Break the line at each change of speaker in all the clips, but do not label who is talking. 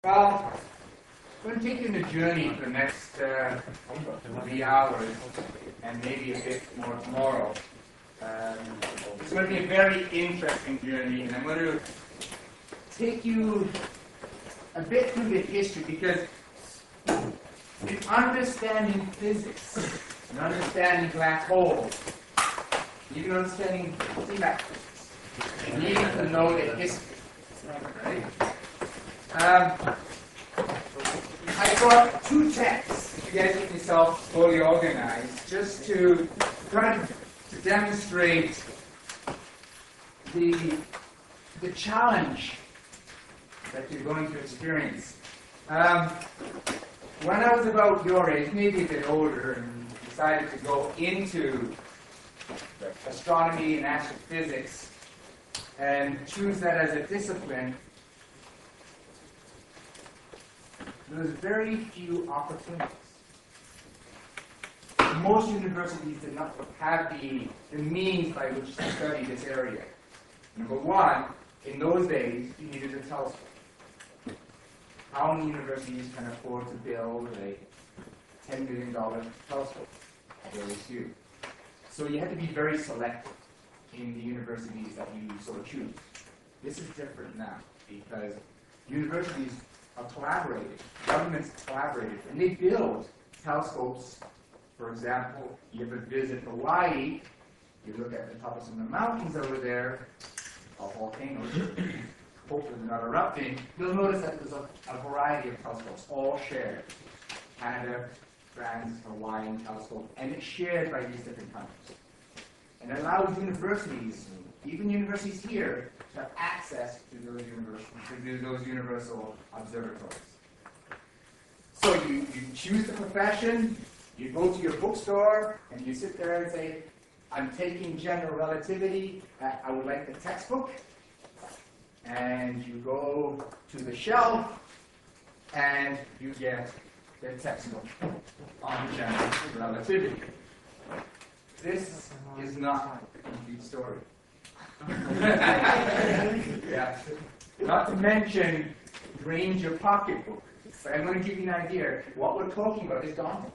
Well, I'm going to take you on a journey for the next 3 hours, and maybe a bit more tomorrow. It's going to be a very interesting journey, and I'm going to take you a bit through the history, because in understanding physics, and understanding black holes, even understanding CMAC physics, you need to know the history. Right? I brought two texts to get yourself fully organized, just to try to demonstrate the challenge that you're going to experience. When I was about your age, maybe a bit older, and decided to go into astronomy and astrophysics and choose that as a discipline, there was very few opportunities. Most universities did not have the means by which to study this area. Number one, in those days, you needed a telescope. How many universities can afford to build a $10 million telescope? Very few. So you had to be very selective in the universities that you sort of choose. This is different now, because universities are collaborating, governments collaborated, and they build telescopes. For example, you ever visit Hawaii, you look at the top of some of the mountains over there, volcanoes, hopefully they're not erupting, you'll notice that there's a variety of telescopes, all shared. Canada, France, Hawaiian telescope, and it's shared by these different countries. And it allows universities, even universities here, to have access to those universal observatories. So you choose the profession, you go to your bookstore, and you sit there and say, I'm taking general relativity, I would like the textbook. And you go to the shelf, and you get the textbook on general relativity. This is not a complete story. Yeah. Not to mention, drains your pocketbook. But I'm going to give you an idea. What we're talking about is daunting.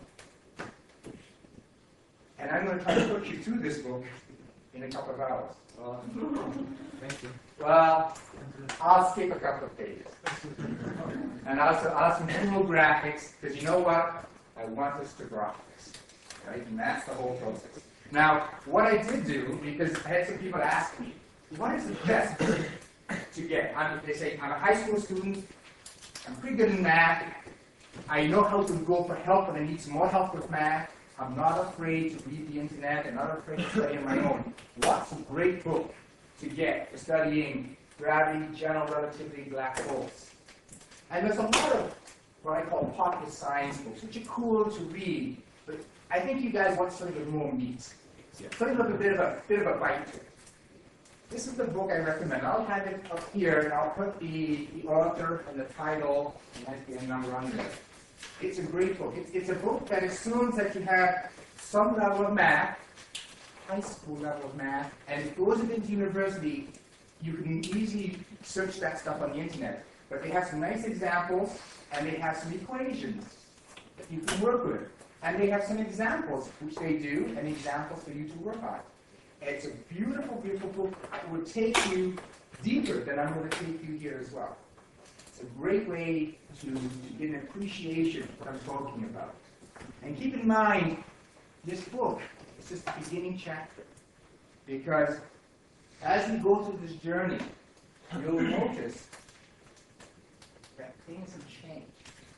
And I'm going to try to put you through this book in a couple of hours.
Thank you.
Well, I'll skip a couple of pages. And also I'll have some cool graphics, because you know what? I want us to graphics. Right? And that's the whole process. Now, what I did do, because I had some people ask me, what is the best book to get? They say, I'm a high school student, I'm pretty good in math, I know how to go for help when I need some more help with math, I'm not afraid to read the internet, I'm not afraid to study on my own. What's a great book to get for studying gravity, general relativity, black holes? And there's a lot of what I call popular science books, which are cool to read, but I think you guys want something with more meat. Something with a bit of a bite to it. This is the book I recommend. I'll have it up here, and I'll put the author and the title and the number on there. It's a great book. It's a book that assumes that you have some level of math, high school level of math, and if it goes into university, you can easily search that stuff on the internet. But they have some nice examples, and they have some equations that you can work with. And they have some examples, which they do, and examples for you to work on. It's a beautiful, beautiful book. It would take you deeper than I'm going to take you here as well. It's a great way to get an appreciation of what I'm talking about. And keep in mind, this book is just the beginning chapter. Because as you go through this journey, you'll notice that things have changed.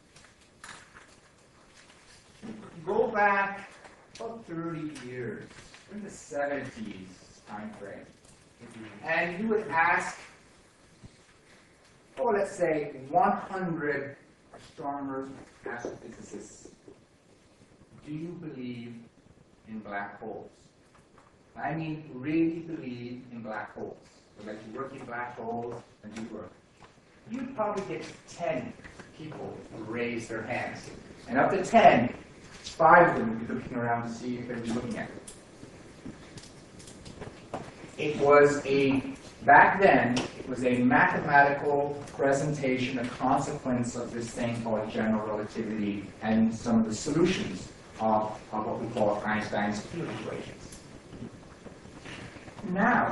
Go back about 30 years, in the 70s time frame, and you would ask, let's say 100 astronomers, astrophysicists, do you believe in black holes? I mean, really believe in black holes. So like you work in black holes and do work. You'd probably get 10 people who raise their hands. And of the 10, 5 of them would be looking around to see if they were looking at it. It was back then, was a mathematical presentation, a consequence of this thing called general relativity and some of the solutions of what we call Einstein's field equations. Now,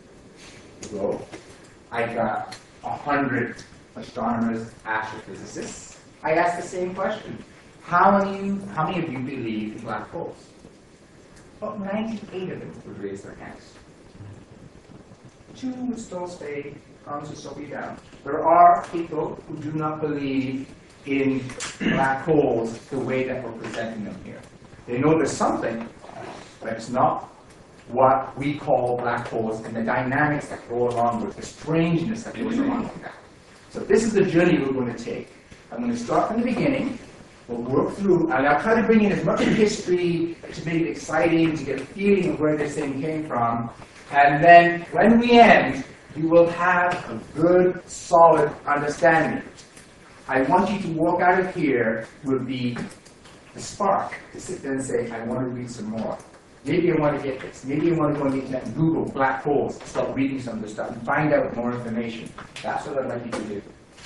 I got 100 astronomers, astrophysicists. I asked the same question. How many of you believe in black holes? About 98 of them would raise their hands. 2 would still stay, comes to still be down. There are people who do not believe in black holes the way that we're presenting them here. They know there's something, but it's not what we call black holes and the dynamics that go along with the strangeness that goes along with that. So this is the journey we're going to take. I'm going to start from the beginning. We'll work through, and I'll try to bring in as much history to make it exciting, to get a feeling of where this thing came from. And then when we end, you will have a good, solid understanding. I want you to walk out of here with the spark to sit there and say, I want to read some more. Maybe I want to get this. Maybe I want to go on the internet and Google black holes, start reading some of this stuff, and find out more information. That's what I'd like you to do.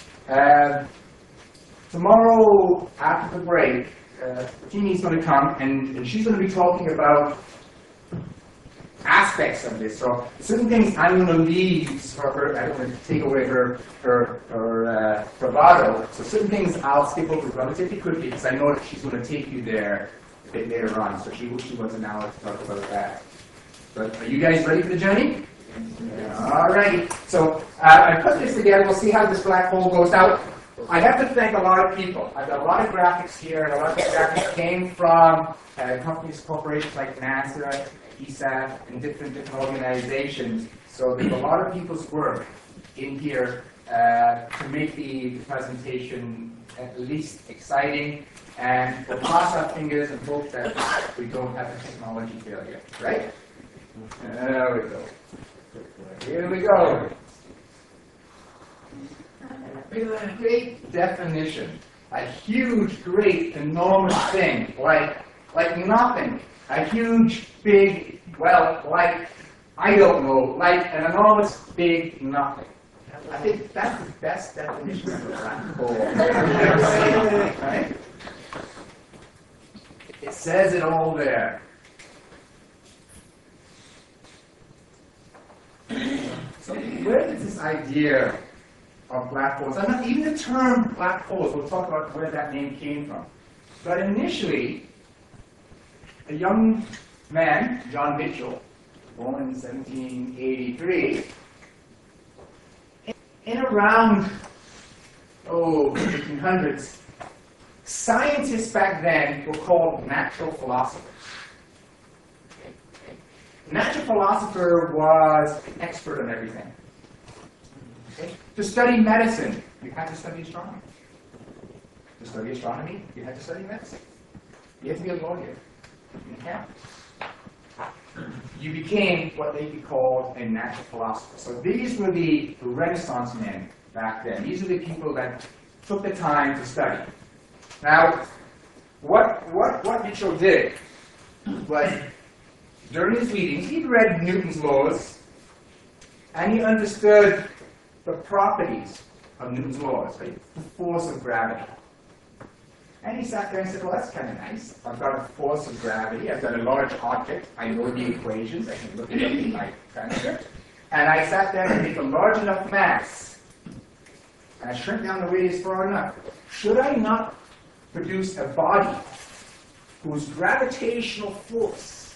Tomorrow, after the break, Jeannie's going to come, and she's going to be talking about aspects of this. So certain things I'm going to leave for her. I don't want to take away her bravado. So certain things I'll skip over relatively quickly because I know that she's going to take you there a bit later on. So she wants an hour to talk about that. But are you guys ready for the journey? Yeah. All right. So I put this together. We'll see how this black hole goes out. I have to thank a lot of people. I've got a lot of graphics here, and a lot of the graphics came from companies, corporations like NASA, ESA, and different organizations. So there's a lot of people's work in here to make the presentation at least exciting. And we'll cross our fingers and hope that we don't have a technology failure, right? There we go. Here we go. A great definition. A huge, great, enormous thing, like nothing. A huge, big, well, like, I don't know, like an enormous, big nothing. I think that's the best definition of a black hole. Right? It says it all there. So where did this idea of black holes, and not even the term black holes, we'll talk about where that name came from. But initially, a young man, John Mitchell, born in 1783, in around, 1800s, scientists back then were called natural philosophers. A natural philosopher was an expert on everything. Okay? To study medicine, you had to study astronomy. To study astronomy, you had to study medicine. You had to be a lawyer. You can't. You became what they could call a natural philosopher. So these were the Renaissance men back then. These are the people that took the time to study. Now, what Mitchell did was, during his meetings, he read Newton's laws, and he understood the properties of Newton's laws, right? The force of gravity. And he sat there and said, well, that's kind of nice. I've got a force of gravity. I've got a large object. I know the equations. I can look at it in my transcript. And I sat there and make a large enough mass. And I shrink down the radius far enough. Should I not produce a body whose gravitational force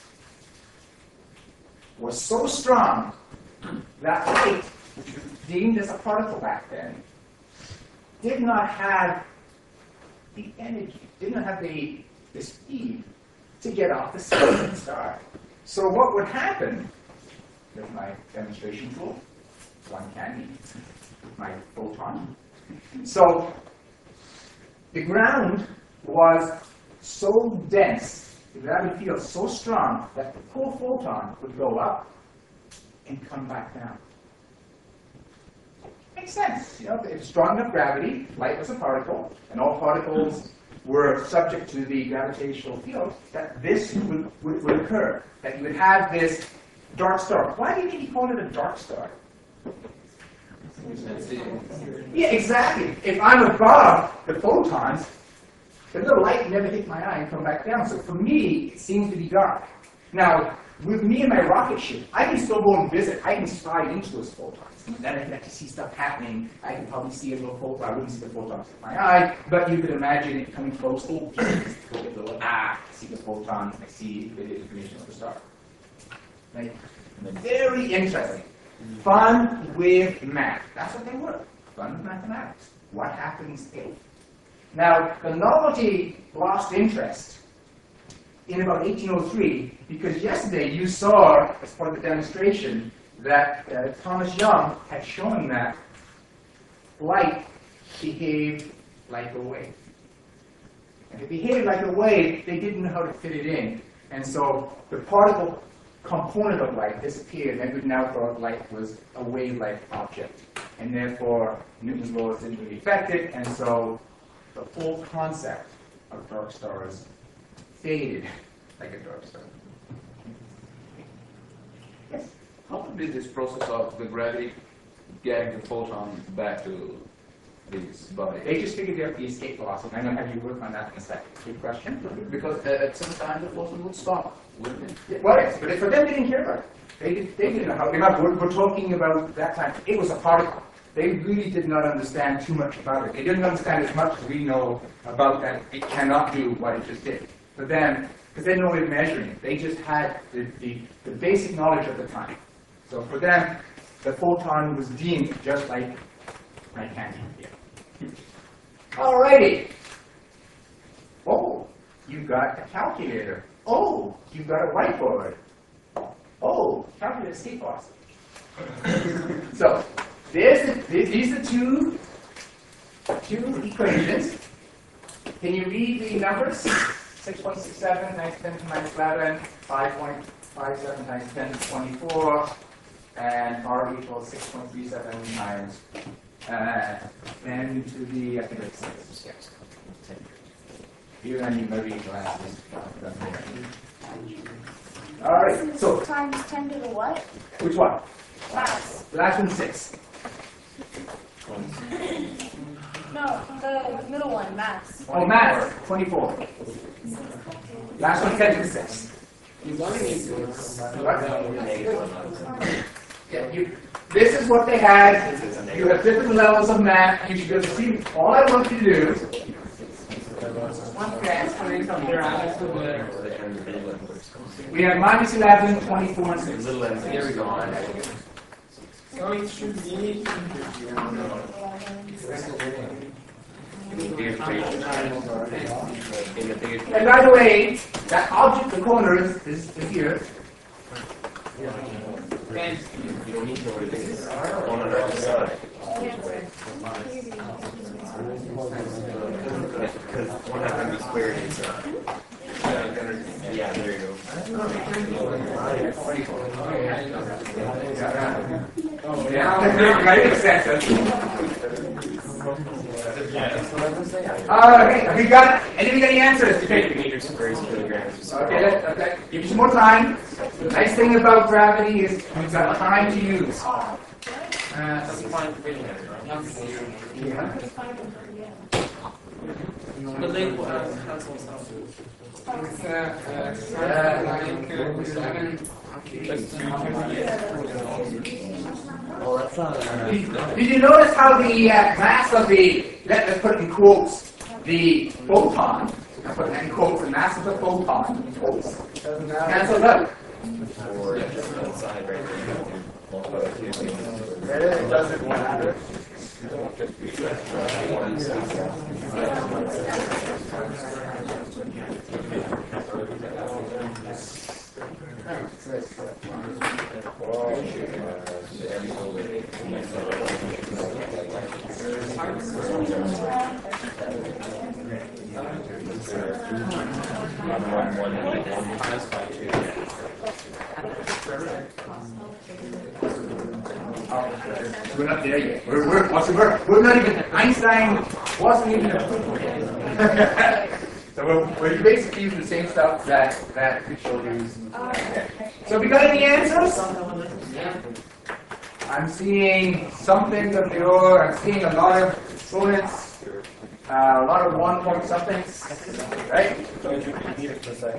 was so strong that light, which was deemed as a particle back then, did not have the energy, did not have the speed to get off the spinning star. So what would happen, with my demonstration tool, one candy, my photon. So the ground was so dense, the gravity field so strong, that the poor photon would go up and come back down. Makes sense. You know, if it's strong enough gravity, light was a particle, and all particles were subject to the gravitational field, that this would occur. That you would have this dark star. Why do you think he called it a dark star? Yeah, exactly. If I'm above the photons, the little light never hit my eye and come back down. So for me, it seems to be dark. Now, with me and my rocket ship, I can still go and visit. I can slide into those photons. And then I get to see stuff happening. I can probably see a little photon. I wouldn't see the photons with my eye, but you could imagine it coming close. Oh, go get the little, I see the photons. I see the information of the star. Right? Very interesting. Fun with math. That's what they were. Fun with mathematics. What happens if? Now, the novelty lost interest in about 1803 because yesterday you saw, as part of the demonstration, that Thomas Young had shown that light behaved like a wave. And it behaved like a wave, they didn't know how to fit it in. And so the particle component of light disappeared, and we now thought light was a wave-like object. And therefore, Newton's laws didn't really affect it, and so the whole concept of dark stars faded like a dark star. Yes?
How did this process of the gravity getting the photon back to this body?
They just figured out the escape velocity. I'm going to have you work on that in a second. Good question.
Because at some time the photon would stop, wouldn't it?
Yeah, well, yes, but for them, they didn't care about it. They didn't know how. We're talking about that time. It was a particle. They really did not understand too much about it. They didn't understand as much as we know about that it cannot do what it just did. For them, because they had no way of measuring it, they just had the basic knowledge of the time. So for them, the photon was deemed just like my candy. Yeah. Alrighty. Oh, you've got a calculator. Oh, you've got a whiteboard. Oh, calculate escape velocity. So, these are two equations. Can you read the numbers? 6.67 times 10 to the minus 11, 5.57 times 10 to the 24, and r equals 6.37 times 10 to the, I think it's 6. You and you maybe glasses. All right, so.
Times 10 to the what?
Which one?
Mass.
The last one's 6.
No, the middle one, mass.
Oh, mass, 24. Last one, 10 to the 6. Yeah, this is what they had. You have different levels of math. You should be able to see. All I want you to do is we have minus 11, 24, and 6.
Here we go.
So it should be
And by the way, that object, the corner, is here.
and
You don't need to know what it is. On the right side. Because 100 squared is yeah, there you go.
Right, excessive. Okay, have you got anybody got any answers?
Meters, squares, kilograms.
Okay, give you some more time. The nice thing about gravity is you've got time to use.
the link cancels out.
Oh, that's not.
Did you notice how the mass of the, let's put it in quotes, the photon, I put that in quotes, the mass of the photon, in quotes, cancels out.
Or outside right there.
It doesn't matter. We're not there yet. We're not even, Einstein wasn't even So we're basically using the same stuff that we showed you. So we got any answers? I'm seeing something of the order, I'm seeing a lot of exponents, a lot of 1 point somethings, right?
Don't you repeat it for a second?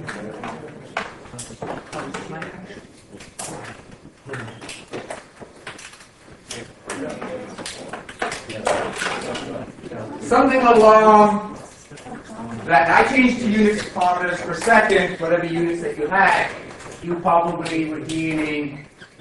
Something along that I changed to units of kilometers per second, whatever units that you had, you probably were dealing,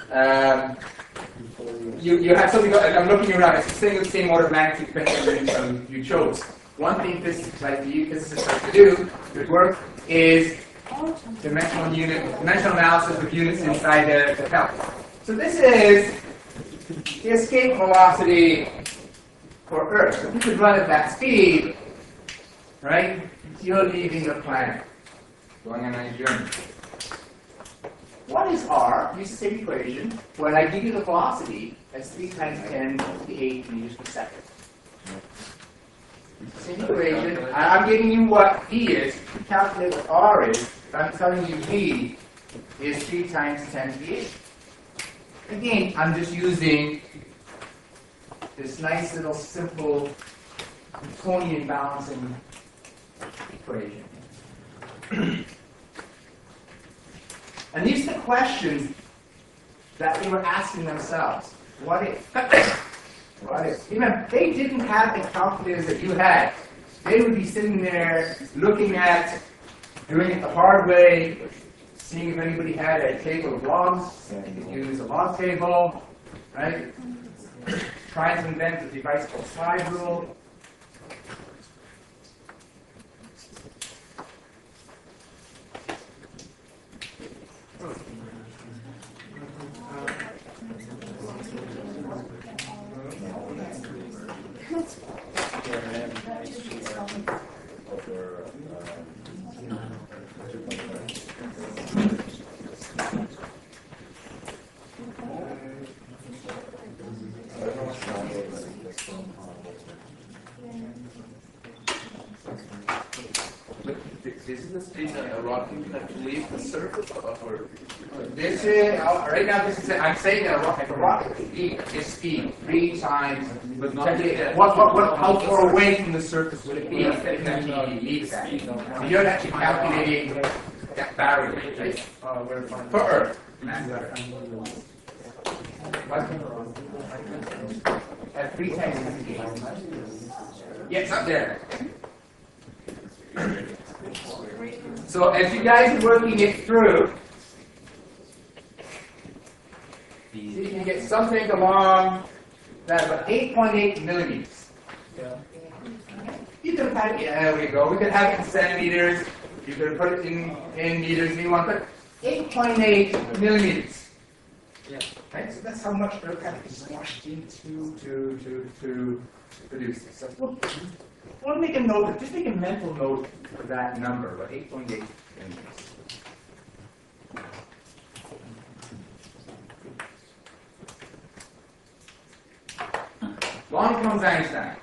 you had something, I'm looking around, it's the same order of magnitude depending on which one you chose. One thing physicists like to do, good work, is dimensional analysis with units inside the help. So this is the escape velocity for Earth. So if you could run at that speed, right, you're leaving the planet, going on a journey. What is R? Use the same equation. When I give you the velocity, that's 3 times 10 to the 8 meters per second. Same equation. I'm giving you what V is. You calculate what R is. I'm telling you V is 3 times 10 to the 8. Again, I'm just using this nice little simple Newtonian balancing equation. And these are the questions that they were asking themselves. What if? What if? Remember, they didn't have the calculators that you had. They would be sitting there looking at, doing it the hard way, seeing if anybody had a table of logs, they could use a log table, right? Trying to invent a device called slide rule.
Is this speed a rocket have to leave the surface or?
This is, right now, this is, I'm saying that a rocket is speed 3 times,
But not
how far away from the surface would it be if it actually leaves that? So you're actually calculating that barrier, right? For Earth. At 3 times yes, up there. So as you guys are working it through, see if you can get something along that about 8.8 millimeters. You could have had it, yeah, there we go. We could have it in centimeters. You could have put it in meters if you want, but 8.8 millimeters.
Yeah.
Right? So that's how much Earth kind of is washed into to produce this. So we'll make a note, just make a mental note for that number, about 8.8 millimeters. Along comes Einstein.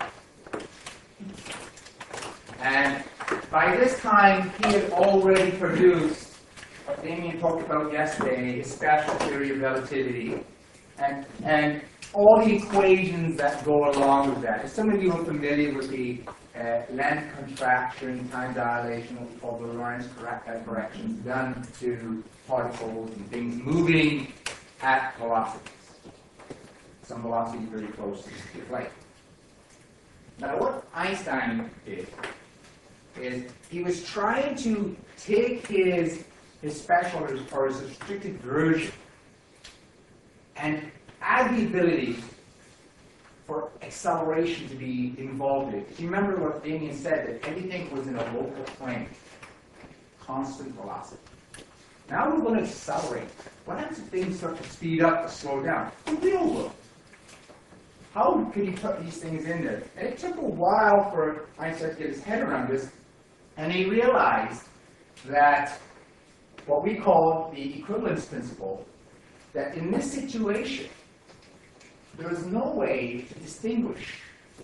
And by this time, he had already produced what Damien talked about yesterday, his special theory of relativity, and all the equations that go along with that. If some of you are familiar with the length contraction, time dilation, what we call the Lorentz corrections done to particles and things moving at velocities. Some velocity very close to the speed of light. Now what Einstein did is he was trying to take his special or his restricted version and add the ability for acceleration to be involved in it. If you remember what Damien said, that everything was in a local plane, constant velocity. Now we're going to accelerate. What happens if things start to speed up or slow down? The real world. How could he put these things in there? And it took a while for Einstein to get his head around this, and he realized that what we call the equivalence principle, that in this situation, there is no way to distinguish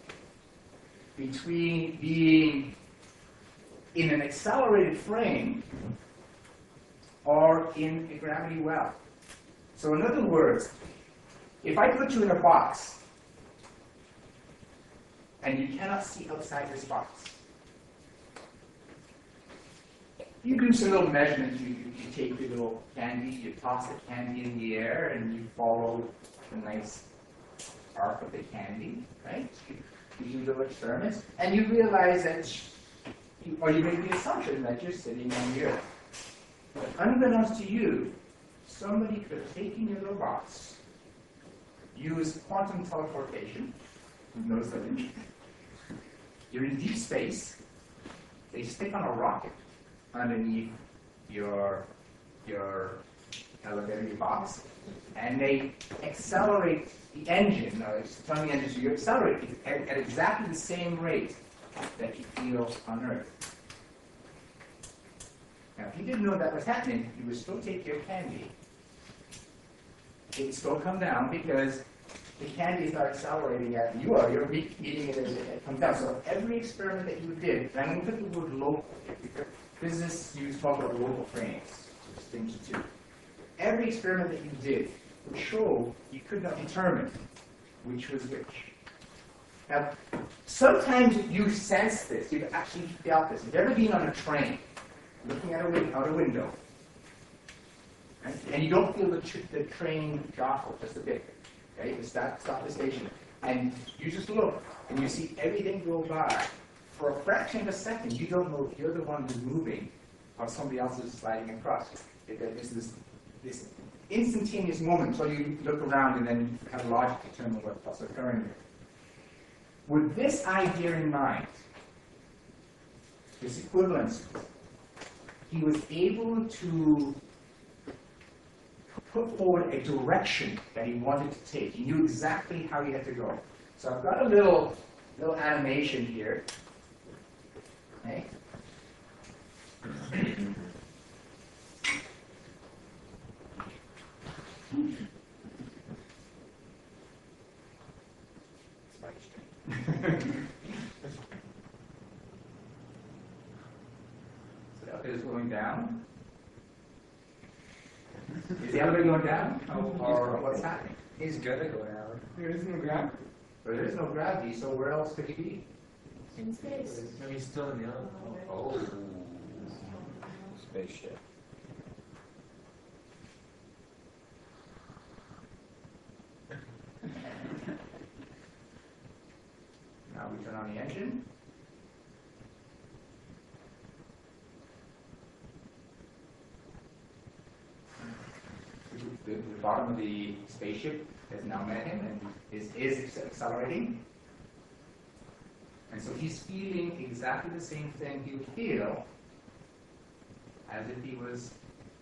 between being in an accelerated frame or in a gravity well. So in other words, if I put you in a box, and you cannot see outside this box, you do some little measurements. You take your little candy, you toss the candy in the air, and you follow the nice arc of the candy, right? You do little experiments, and you realize that, or you make the assumption that you're sitting on the earth. But unbeknownst to you, somebody could have taken your little box, used quantum teleportation. Who knows that? You're in deep space. They stick on a rocket underneath your elevator box, and they accelerate the engine. Now, it's telling the engine, so you accelerate it at exactly the same rate that you feel on Earth. Now, if you didn't know that was happening, you would still take your candy. It would still come down because the candy is not accelerating as you are. You're eating it as it comes down. So every experiment that you did, and I'm going to put the word local here, because physicists talk about local frames to distinguish the two. Every experiment that you did would show you could not determine which was which. Now, sometimes you sense this. You've actually felt this. You've ever been on a train, looking out a window, right? And you don't feel the train jostle just a bit. Okay, you stop the station, and you just look, and you see everything go by. For a fraction of a second, you don't know if you're the one who's moving, or somebody else is sliding across. There's this instantaneous moment until you look around and then you have logic to determine what's occurring there. With this idea in mind, this equivalence, he was able to put forward a direction that he wanted to take. He knew exactly how he had to go. So I've got a little animation here. Okay. So the elevator is going down. Is the elevator going down? Or what's happening?
He's gonna go down.
There is no gravity. But there is no gravity, so where else could he be?
In space.
No, he's still in the other.
Oh.
Spaceship.
Now we turn on the engine. The bottom of the spaceship has now met him and is accelerating. And so he's feeling exactly the same thing he would feel as if he was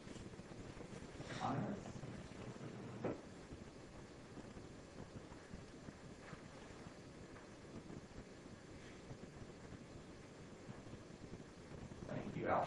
on Earth. Thank you, Al.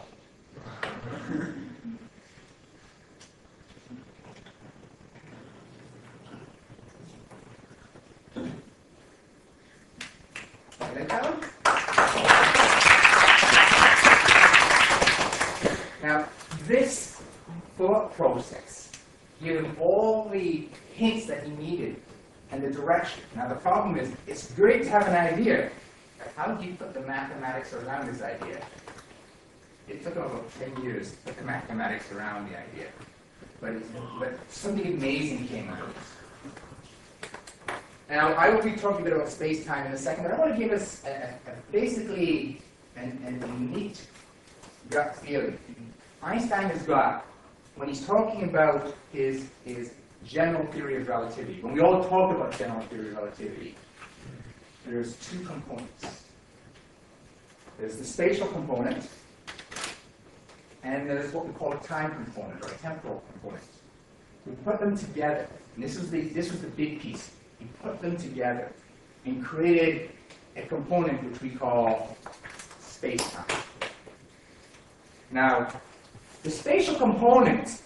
Now, this thought process gave him all the hints that he needed and the direction. Now, the problem is, it's great to have an idea, but how do you put the mathematics around this idea? It took him about 10 years to put the mathematics around the idea. But something amazing came out of this. Now, I will be talking a bit about space-time in a second, but I want to give us basically a neat gut feeling. Einstein has got, when he's talking about his general theory of relativity, when we all talk about general theory of relativity, there's two components. There's the spatial component, and there's what we call a time component, or a temporal component. We put them together, and this was the big piece. We put them together and created a component which we call space-time. Now, the spatial component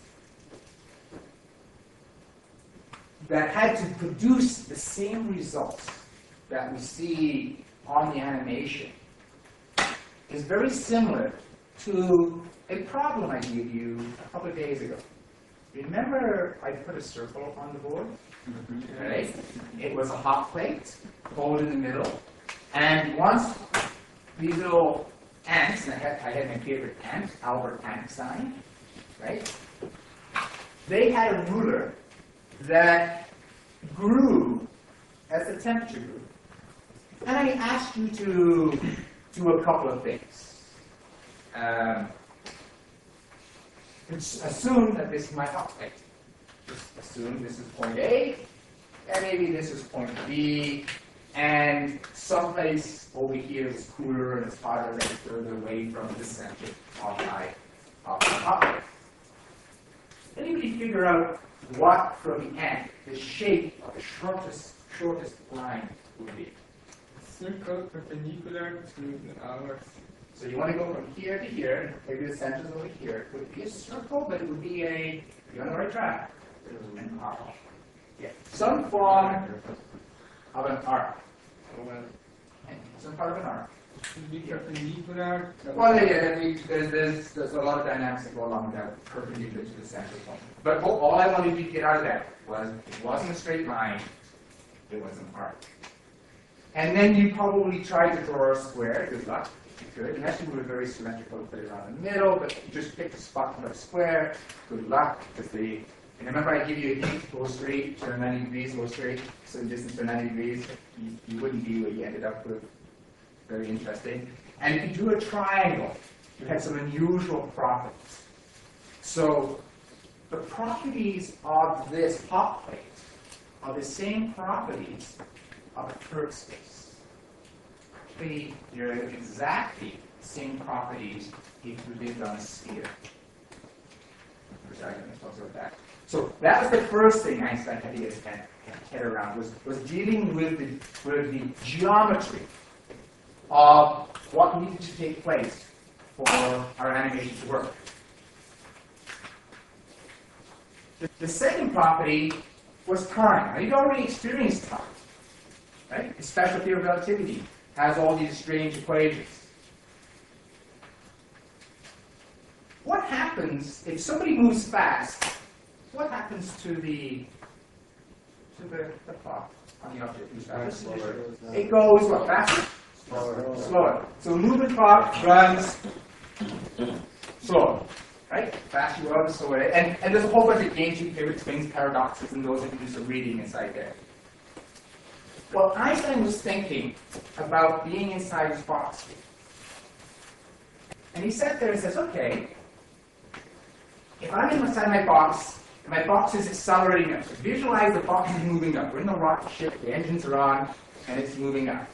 that had to produce the same results that we see on the animation is very similar to a problem I gave you a couple of days ago. remember I put a circle on the board? Right? It was a hot plate, hole in the middle, and once these little ants, and I had my favorite ant, Albert Einstein, right? They had a ruler that grew as the temperature grew. And I asked you to do a couple of things. Assume that this is my hot plate. Just assume this is point A, and maybe this is point B, and someplace over here is cooler and it's hotter and further away from the center of my hot plate. Anybody figure out what from the end the shape of the shortest line would be?
Circle perpendicular to our.
So you want to go from here to here, maybe the center is over here. It would be a circle, but it would be you're on the right track. An arc. Yeah. Some form of an arc. Some part of an arc.
Should be perpendicular.
Well, yeah, there's a lot of dynamics that go along with that, perpendicular to the center point. But all I wanted you to get out of that was it wasn't a straight line, it was an arc. And then you probably tried to draw a square. Good luck. You could. Unless you were very symmetrical, put it around the middle, but you just picked a spot for a square. Good luck. And remember, I give you a hint, go straight, turn 90 degrees, go straight. So the distance for 90 degrees, you wouldn't be what you ended up with. Very interesting. And if you drew a triangle, you had some unusual properties. So the properties of this hot plate are the same properties of a curved space. They're exactly the same properties if you lived on a sphere. Sorry, I'm talk about that. So that was the first thing Einstein had to get his head around, was dealing with the geometry of what needed to take place for our animation to work. The second property was time. Now, you'd already experienced time, right? The special theory of relativity has all these strange equations. What happens if somebody moves fast? What happens to the clock on the object moves fast? It goes what, faster? Slower. So a moving clock runs slower, right? Faster you run, slower. And there's a whole bunch of games you can play with twins, paradoxes, and those that can do some reading inside there. Well, Einstein was thinking about being inside his box. And he sat there and says, okay, if I'm inside my box, and my box is accelerating up, so visualize the box is moving up. We're in the rocket ship, the engines are on, and it's moving up.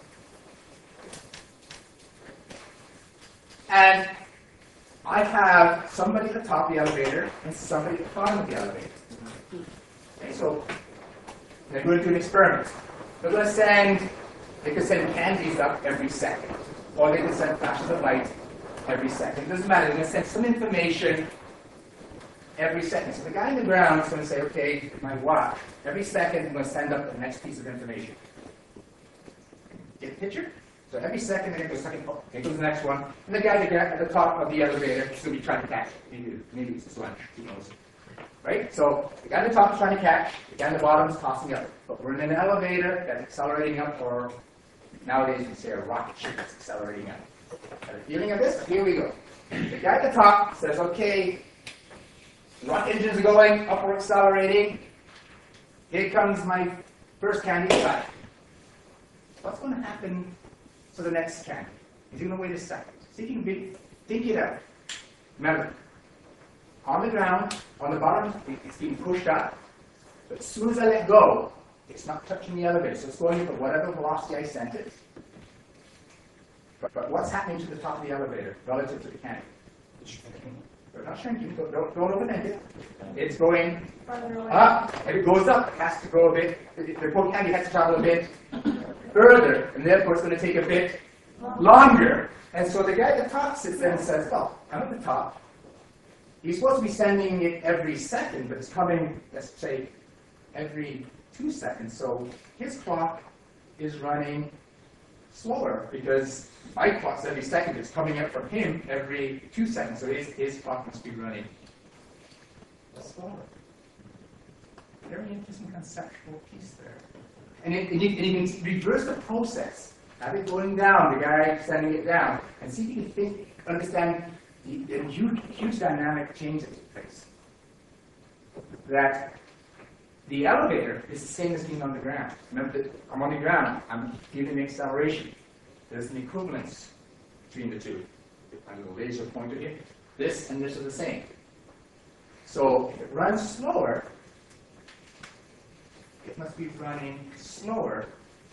And I have somebody at the top of the elevator and somebody at the bottom of the elevator. Okay, so they're going to do an experiment. They're going to they could send candies up every second, or they could send flashes of light every second. It doesn't matter. They're going to send some information every second. So the guy on the ground is going to say, okay, my watch. Every second, I'm going to send up the next piece of information. Get the picture? So every second, they're going to go second, oh, here goes the next one. And the guy at the top of the elevator is going to be trying to catch it. Maybe it's his lunch, who knows. Right? So the guy at the top is trying to catch, the guy at the bottom is tossing up. But we're in an elevator that's accelerating up, or nowadays we say a rocket ship that's accelerating up. Got a feeling of this? Here we go. The guy at the top says, okay, rocket engines are going, up, we're accelerating. Here comes my first candy shot. What's going to happen to the next candy? He's going to wait a second. See if you can think it out. Remember, on the ground, on the bottom, it's being pushed up. But as soon as I let go, it's not touching the elevator. So it's going at whatever velocity I sent it. But what's happening to the top of the elevator relative to the candy? It's shrinking. They're not shrinking. Don't open-end it. It's going up. If it goes up, it has to go a bit. The poor candy has to travel a bit further, and therefore it's going to take a bit longer. And so the guy at the top sits there and says, well, I'm at the top. He's supposed to be sending it every second, but it's coming, let's say, every 2 seconds. So his clock is running slower because my clock's every second. It's coming up from him every 2 seconds. So his clock must be running slower. very interesting conceptual piece there. And you can reverse the process. Have it going down, the guy sending it down, and see if you can understand the huge dynamic change that took place. That the elevator is the same as being on the ground. Remember that I'm on the ground, I'm giving the acceleration. There's an equivalence between the two. My little laser pointer here. This and this are the same. So if it runs slower, it must be running slower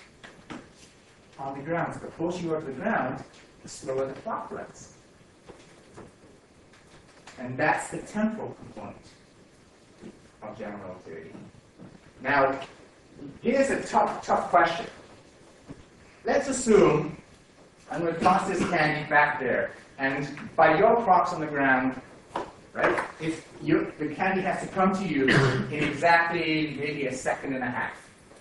on the ground. So the closer you are to the ground, the slower the clock runs. And that's the temporal component of general relativity. Now, here's a tough question. Let's assume I'm going to toss this candy back there, and by your clocks on the ground, right, the candy has to come to you in exactly maybe a second and a half.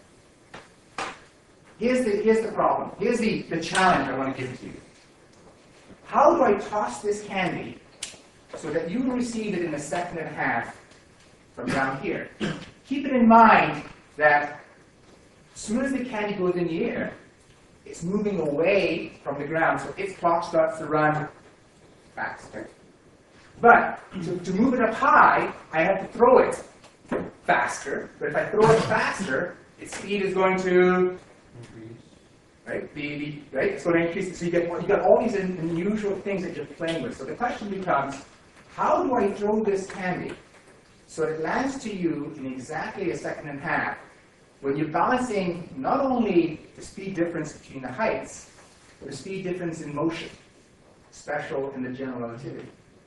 Here's the problem. Here's the challenge I want to give to you. How do I toss this candy so that you will receive it in a second and a half from down here? Keep it in mind that as soon as the candy goes in the air, it's moving away from the ground, so its clock starts to run faster. But to move it up high, I have to throw it faster. But if I throw it faster, its speed is going to right? Right? It's going to increase. So you got all these unusual things that you're playing with. So the question becomes, how do I throw this candy so it lands to you in exactly a second and a half when you're balancing not only the speed difference between the heights, but the speed difference in motion, special in the general relativity?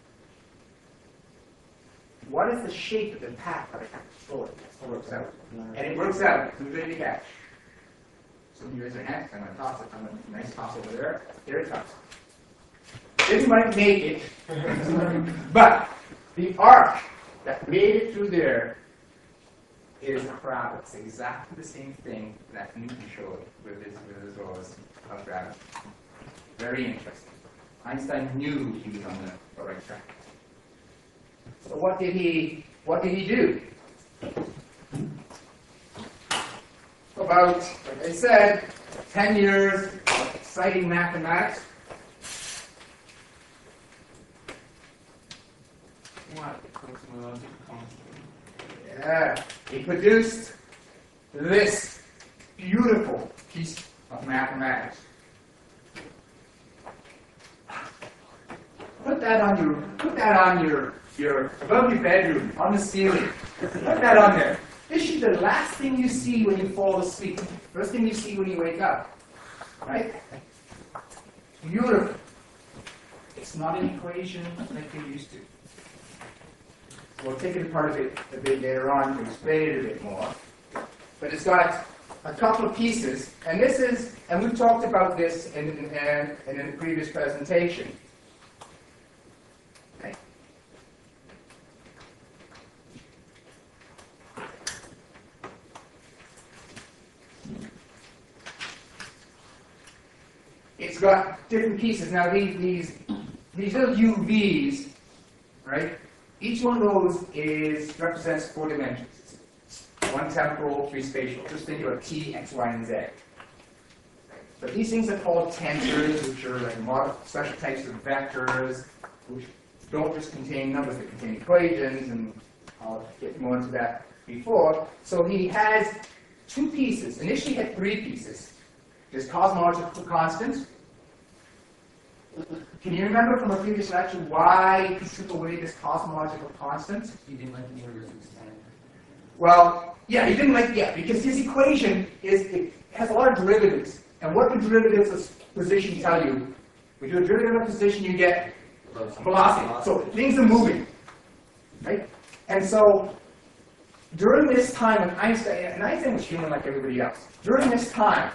What is the shape of the path that I have to throw it? It works out. And it works out. Who's ready to catch? So you raise your hand. I'm going to toss it. I'm going to nice toss over there. Here it comes. It might make it, but the arc that made it through there is gravity. It's exactly the same thing that Newton showed with his laws of gravity. Very interesting. Einstein knew he was on the right track. So what did he do? About, like I said, 10 years of exciting mathematics. Yeah, he produced this beautiful piece of mathematics. Put that on your above your bedroom, on the ceiling. Put that on there. This should be the last thing you see when you fall asleep. First thing you see when you wake up. Right? Beautiful. It's not an equation like you're used to. We'll take it apart a bit later on to explain it a bit more. But it's got a couple of pieces, and this is, and we've talked about this in a previous presentation. Okay. It's got different pieces. Now these little UVs, right? Each one of those represents 4 dimensions. 1 temporal, 3 spatial. Just think about T, X, Y, and Z. But these things are called tensors, which are like special types of vectors, which don't just contain numbers, they contain equations, and I'll get more into that before. So he has 2 pieces. Initially he had 3 pieces. There's cosmological constants. Can you remember from a previous lecture why he took away this cosmological constant?
He didn't like the universe expanding.
Well, yeah, he didn't like, because his equation it has a lot of derivatives. And what do derivatives of position tell you? When you do a derivative of position, you get velocity. So things are moving, right? And so during this time, when Einstein was human like everybody else, during this time,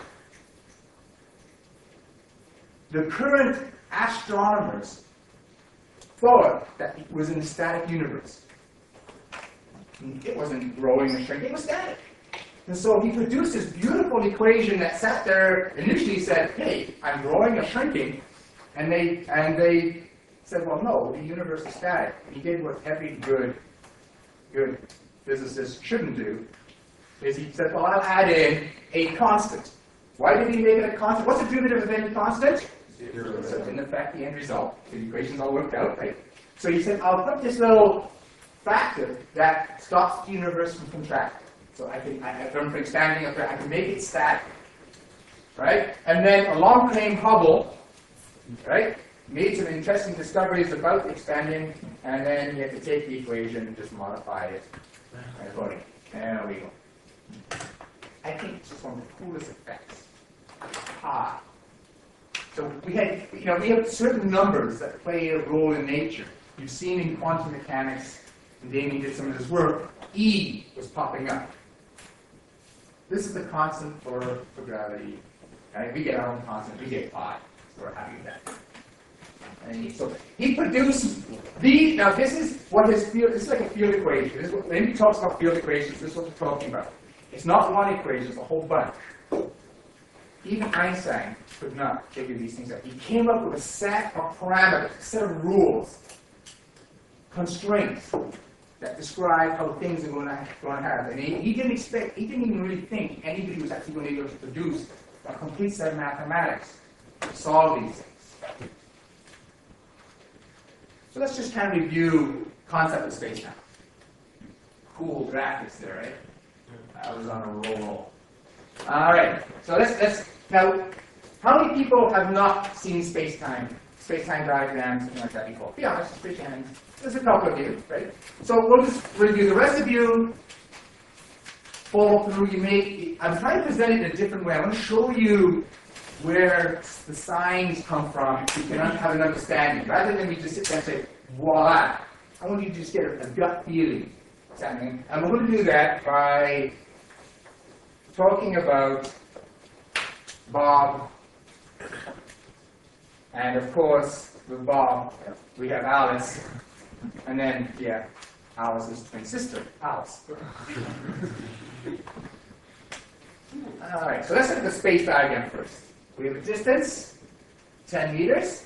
the current astronomers thought that it was in a static universe. It wasn't growing or shrinking, it was static. And so he produced this beautiful equation that sat there, initially said, hey, I'm growing or shrinking. And they said, well, no, the universe is static. He did what every good physicist shouldn't do. is he said, well, I'll add in a constant. Why did he make it a constant? What's the derivative of any constant? Zero. So it didn't affect the end result. The equation's all worked out, right? So he said, I'll put this little factor that stops the universe from contracting. So I can, from expanding up there, I can make it static, right? And then along came Hubble, right? Made some interesting discoveries about the expanding, and then you have to take the equation and just modify it accordingly. There we go. I think it's just one of the coolest effects. Ah. So we had, we have certain numbers that play a role in nature. You've seen in quantum mechanics, and Damien did some of this work, E was popping up. This is the constant for gravity. Right? We get our own constant, we get pi. So we're happy with that. And so he produced these. Now this is what his field, this is like a field equation. This is what, when he talks about field equations, this is what we're talking about. It's not one equation, it's a whole bunch. Even Einstein could not figure these things out. He came up with a set of parameters, a set of rules, constraints that describe how things are going to happen. And he didn't even really think anybody was actually going to be able to produce a complete set of mathematics to solve these things. So let's just kind of review concept of space-time. Cool graphics there, right? I was on a roll. All right. So let's now. How many people have not seen space-time diagrams, something like that before? Be honest, raise your hands. There's a couple of you, right? So we'll just review. The rest of you follow through. I'm trying to present it in a different way. I want to show you where the signs come from, so you can have an understanding. Rather than we just sit there and say, voila. I want you to just get a gut feeling. What's happening? And we're going to do that by talking about Bob. And of course, with Bob, we have Alice. And then, yeah, Alice's twin sister, Alice. All right, so let's look at the space diagram first. We have a distance, 10 meters.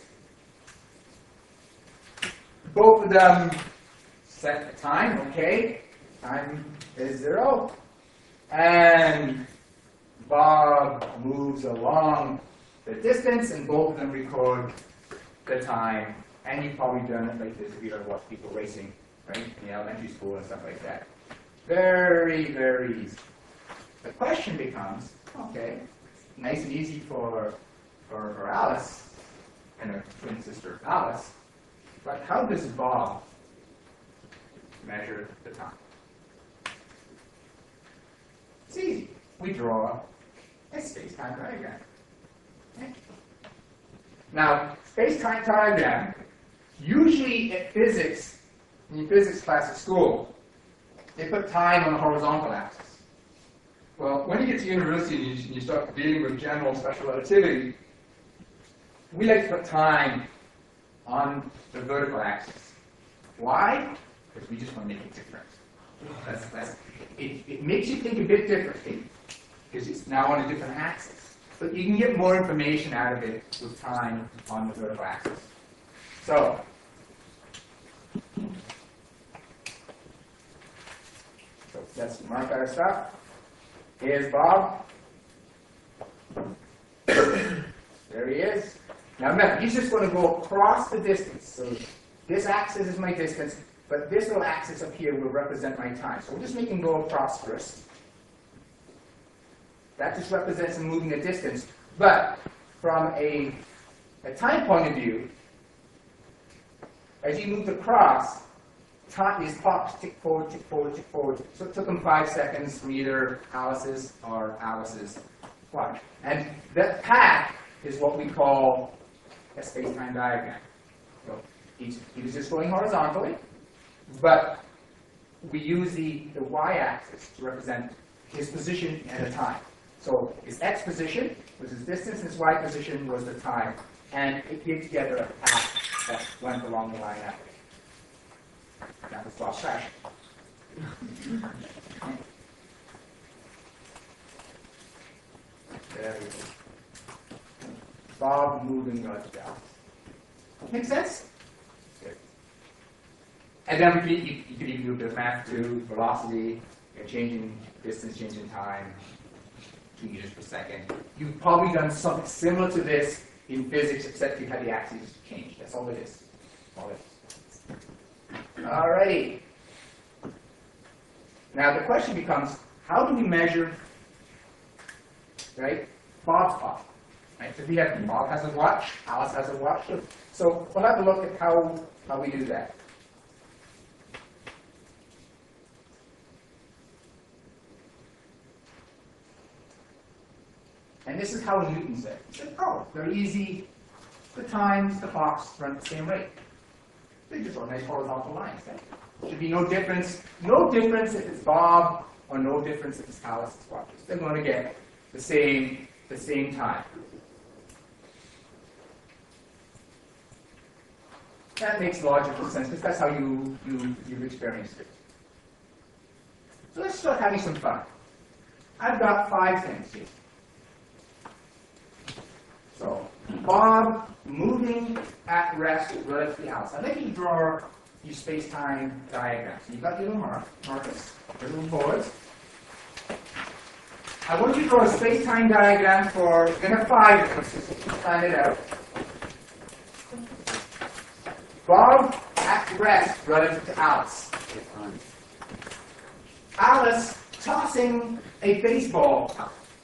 Both of them set the time, okay. Time is 0. And Bob moves along the distance, and both of them record the time. And you've probably done it like this if you ever watch people racing, right, in the elementary school and stuff like that. Very, very easy. The question becomes, okay, nice and easy for Alice and her twin sister Alice, but how does Bob measure the time? It's easy. We draw a space-time diagram. Okay. Now, space-time diagram, usually in physics, in your physics class at school, they put time on the horizontal axis. Well, when you get to university and you start dealing with general special relativity, we like to put time on the vertical axis. Why? Because we just want to make it different. It makes you think a bit differently, because it's now on a different axis. But you can get more information out of it with time on the vertical axis. So let's mark our stuff. Here's Bob. There he is. Now remember, he's just going to go across the distance. So this axis is my distance, but this little axis up here will represent my time. So we'll just make him go across first. That just represents him moving a distance. But from a time point of view, as he moved across, his clocks tick forward, tick forward, tick forward. So it took him 5 seconds from either Alice's or Alice's clock. And that path is what we call a space-time diagram. So he was just going horizontally, but we use the y-axis to represent his position at a time. So his x position was his distance, and his y position was the time. And it gave together a path that went along the line after. That was lost track. There we go. Bob moving north down. Make sense? Good. And then you could even do a bit of math too, velocity, You're changing distance, changing time, 2 meters per second. You've probably done something similar to this in physics, except you had the axes changed. That's all it is. All it is. Alrighty. Now the question becomes, how do we measure, right, Bob's clock? Right? So we have, Bob has a watch, Alice has a watch. So we'll have a look at how we do that. And this is how Newton said. He said, oh, they're easy. The times, the clocks run at the same rate. They just run nice horizontal lines. There should be no difference. No difference if it's Bob, or no difference if it's Alice's watches. They're going to get the same time. That makes logical sense because that's how you've experienced it. So let's start having some fun. I've got 5 things here. So, Bob moving at rest relative to Alice. I'd like you to draw your space-time diagram. So you've got your little markers, your little boards. I want you to draw a space-time diagram for, we're going to have 5 of them. Plan it out. Bob at rest relative to Alice. Alice tossing a baseball.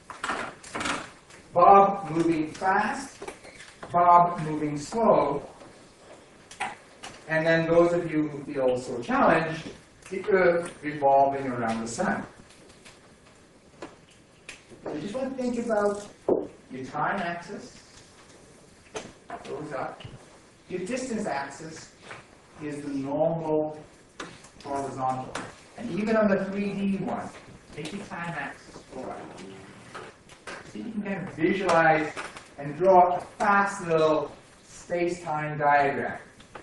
Bob moving fast, Bob moving slow, and then those of you who feel so challenged, the Earth revolving around the Sun. So you just want to think about your time axis, goes up. Your distance axis is the normal horizontal. And even on the 3D one, take your time axis forward. So you can kind of visualize and draw a fast little space-time diagram.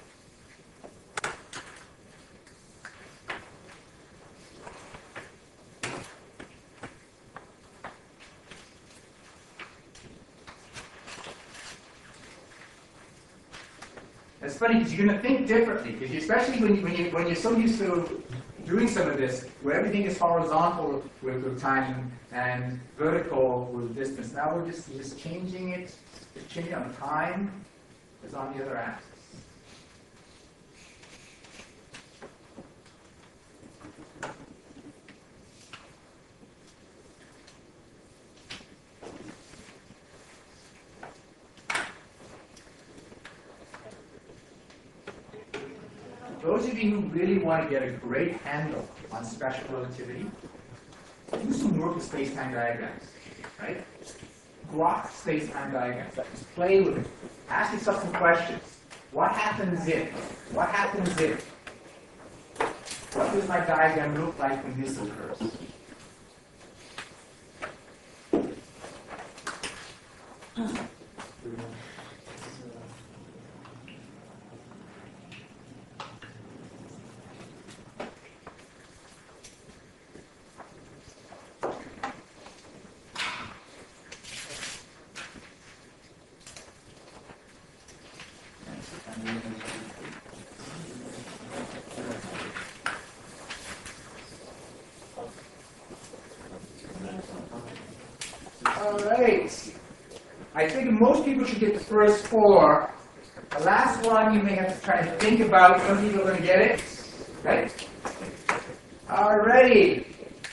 It's funny because you're going to think differently, because especially when you're so used to doing some of this, where everything is horizontal with time and vertical with distance. Now we're just changing it. Just changing on time is on the other axis. Those of you who really want to get a great handle on special relativity, do some work with space-time diagrams, right? Grok space-time diagrams. Just play with it. Ask yourself some questions. What happens if? What happens if? What does my diagram look like when this occurs? All right. I think most people should get the first 4. The last one you may have to try to think about. Some people are going to get it. Right? All righty.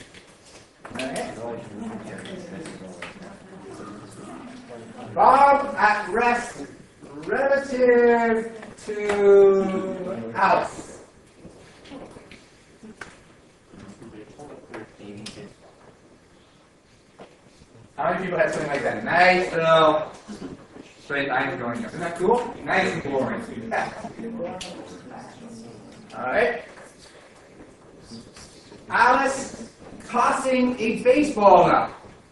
Bob at rest relative to Alice. How many people have something like that? Nice little straight lines going up. Isn't that cool? Nice and boring. All right. Alice tossing a baseball up.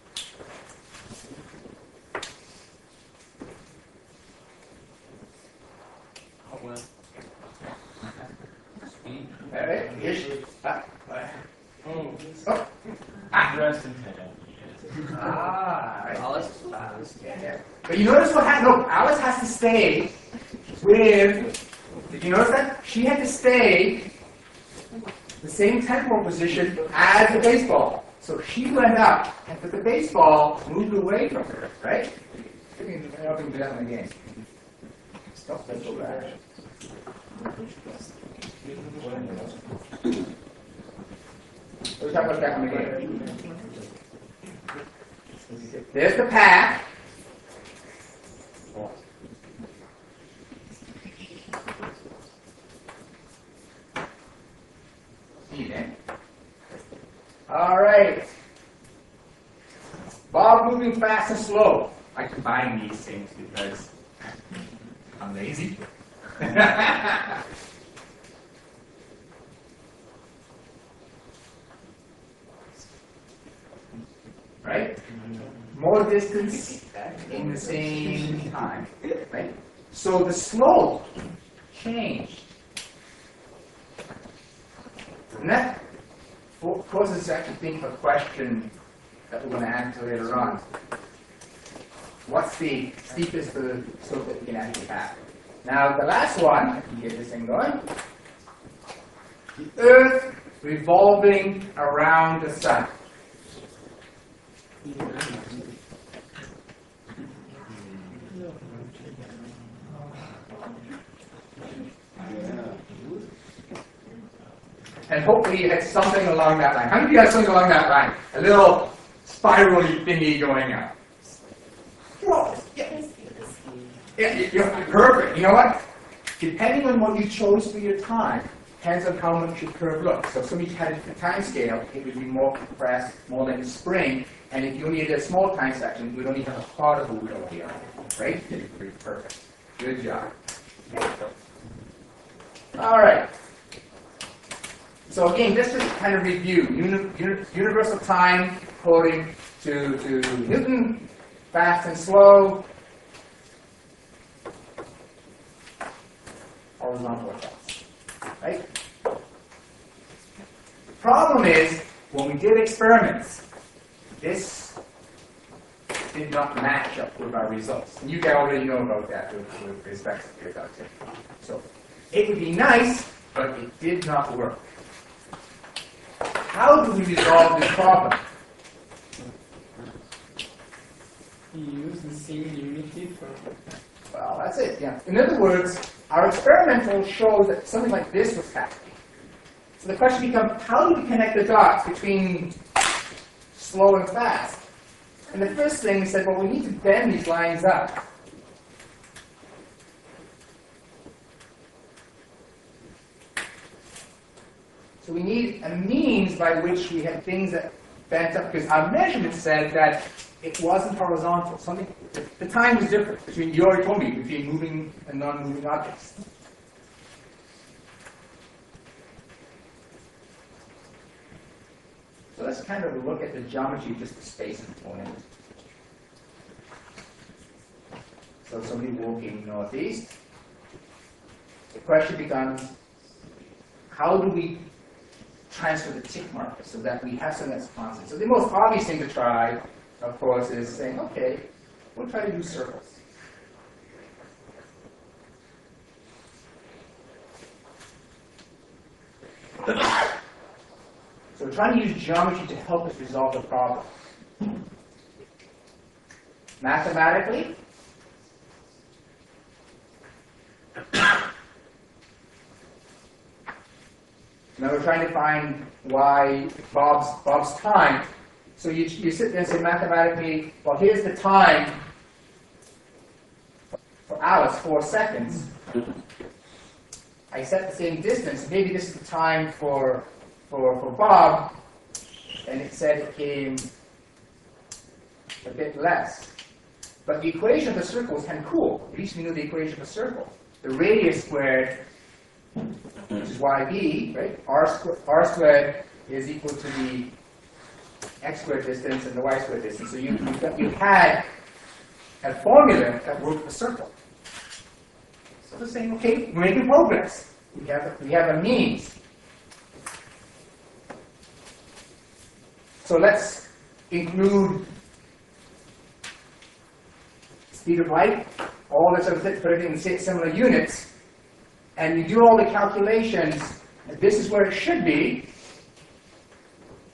All right. Here she is. Alice. Yeah. But you notice what happened? No, Alice has to stay with. Did you notice that? She had to stay the same temporal position as the baseball. So she went up, but the baseball moved away from her, right? I don't think we do that one again. Stop, let's go back. Let's talk about that one again. There's the path. All right. Bob moving fast and slow. I combine these things because I'm lazy. Right? More distance in the same time. Right? So the slope changed. And that causes us to actually think of a question that we're going to answer later on. What's the steepest slope that we can actually have? Now, the last one, I can get this thing going. The Earth revolving around the Sun. And hopefully you had something along that line. How many of you had something along that line? A little spirally thingy going up. Whoa, yeah, you're perfect. You know what? Depending on what you chose for your time, depends on how much your curve looks. So if somebody had a time scale, it would be more compressed, more like a spring. And if you only had a small time section, we'd only have a part of a wheel here. Right? Pretty perfect. Good job. All right. So again, just to kind of review, universal time according to Newton, fast and slow, horizontal effects, right? The problem is, when we did experiments, this did not match up with our results. And you guys already know about that with respect to your doctor. So it would be nice, but it did not work. How do we resolve this problem?
You use the same unity for.
Well, that's it, yeah. In other words, our experimental shows that something like this was happening. So the question becomes, how do we connect the dots between slow and fast? And the first thing we said, well, we need to bend these lines up. So we need a means by which we have things that bent up, because our measurement said that it wasn't horizontal. Something, the time was different between, you already told me, between moving and non-moving objects. So let's kind of look at the geometry of just the space component. So somebody walking northeast. The question becomes, how do we transfer the tick marker so that we have something that's constant? So the most obvious thing to try, of course, is saying, okay, we'll try to do circles. So we're trying to use geometry to help us resolve the problem. Mathematically, now we're trying to find why Bob's time. So you sit there and say mathematically, well, here's the time for Alice, 4 seconds. I set the same distance. Maybe this is the time for Bob, and it said it came a bit less. But the equation of the circle is kind of cool. At least we know the equation of a circle. The radius squared, which is yb, right? R squared is equal to the x squared distance and the y squared distance. So you had a formula that worked the circle. So we're saying, okay, we're making progress. We have a means. So let's include speed of light, all this other things, put it in similar units, and you do all the calculations, and this is where it should be,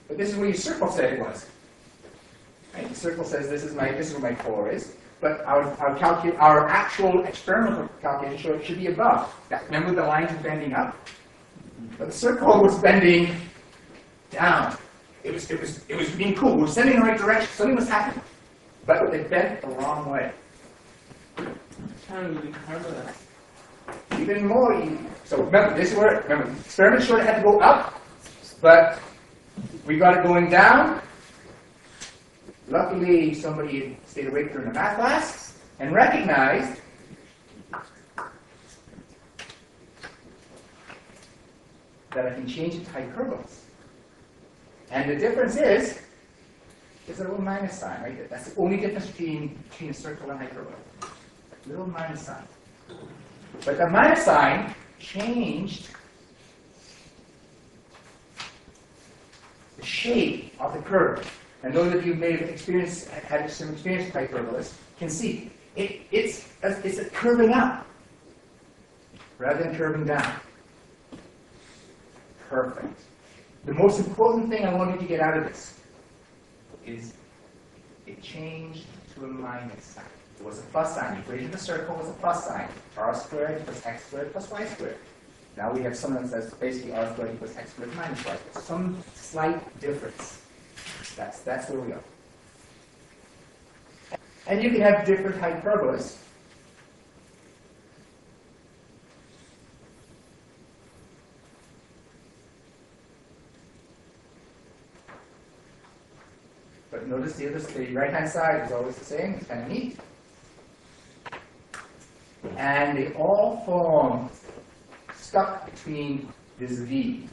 But this is where your circle said it was. Right? The circle says this is where my core is. But our actual experimental calculation showed it should be above. Remember the lines were bending up? But the circle was bending down. It was being cool. We were sending in the right direction. Something was happening. But it bent the wrong way.
How do we determine that?
Even more easy. So remember, the experiment showed it had to go up, but we got it going down. Luckily, somebody stayed awake during the math class and recognized that I can change it to hyperbolas. And the difference is, there's a little minus sign, right? That's the only difference between a circle and hyperbola. A little minus sign. But the minus sign changed the shape of the curve. And those of you who may have had some experience with hyperbolas can see it's curving up rather than curving down. Perfect. The most important thing I want you to get out of this is it changed to a minus sign. It was a plus sign. The equation of the circle was a plus sign. R squared plus x squared plus y squared. Now we have something that says basically r squared equals x squared minus y squared. Some slight difference. That's where we are. And you can have different hyperbolas. But notice the right-hand side is always the same. It's kind of neat. And they all form stuck between this V.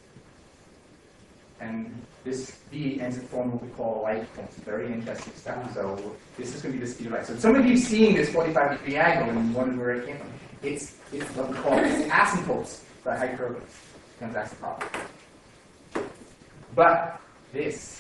And this V ends up forming what we call a light cone. It's very interesting stuff. So this is going to be the speed of light. So some of you have seen this 45-degree angle and wondered where it came from. It's what we call asymptotes by hyperbolas. And that's the problem. But this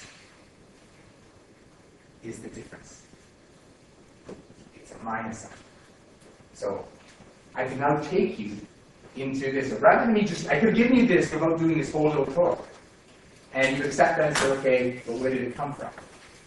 is the difference. It's a minus sign. So I can now take you into this. So rather than me I could have given you this without doing this whole little talk. And you accept that and say, okay, well, where did it come from?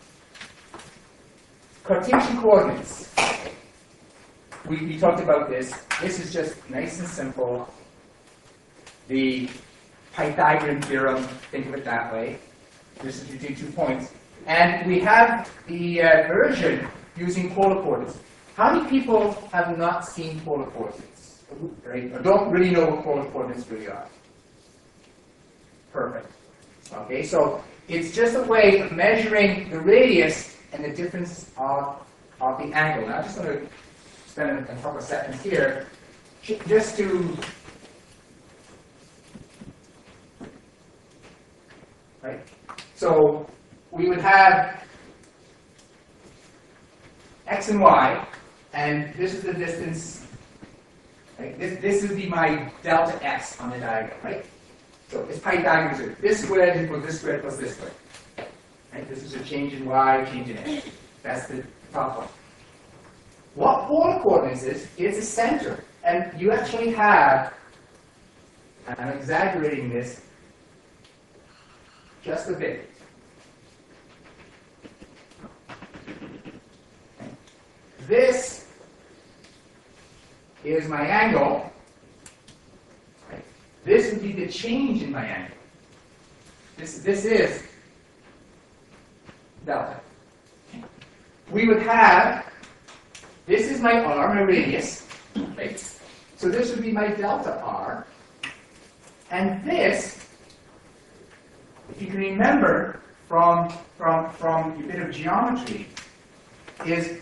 Cartesian coordinates. We talked about this. This is just nice and simple. The Pythagorean theorem, think of it that way. This is between 2 points. And we have the version using polar coordinates. How many people have not seen polar coordinates? Right? Or don't really know what polar coordinates really are? Perfect. Okay, so it's just a way of measuring the radius and the difference of the angle. Now I'm just going to spend a couple of seconds here just to right. So we would have x and y, and this is the distance. Right? This would be my delta x on the diagram, right? So it's Pythagorean. This squared equals this squared plus this squared. Right? This is a change in y, change in x. That's the top one. What polar coordinates is, it's a center. And you actually have, and I'm exaggerating this just a bit. This is my angle. This would be the change in my angle. This is delta. We would have, this is my r, my radius, right? So this would be my delta r. And this, if you can remember from a bit of geometry, is